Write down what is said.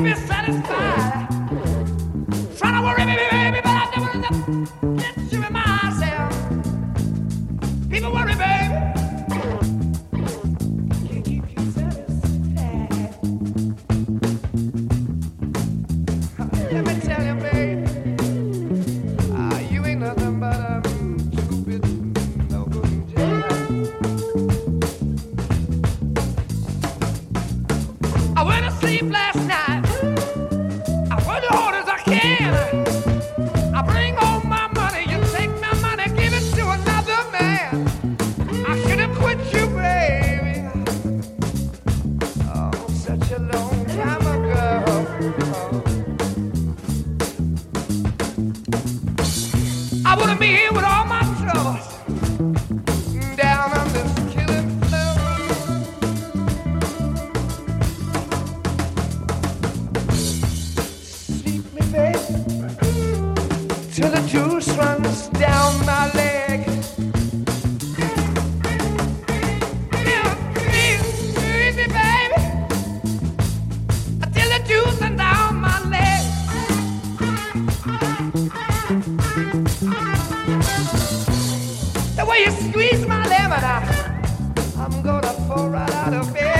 be satisfied. Trying to worry me, baby, but I never end up get you in myself. People worry, baby. Can't keep you satisfied. Let me tell you, baby, you ain't nothing but a stupid, no good jailhouse. I went to sleep last night. I worked as hard as I can. I bring home my money. You take my money, give it to another man. I should have quit you, baby. Oh, such a long time ago. I wouldn't be here with all my troubles down on this killing floor. Sleep me, baby, till the juice runs down my leg. Yeah, sleep me, baby, till the juice runs down my leg. The way you squeeze my lemon, I'm gonna fall right out of bed.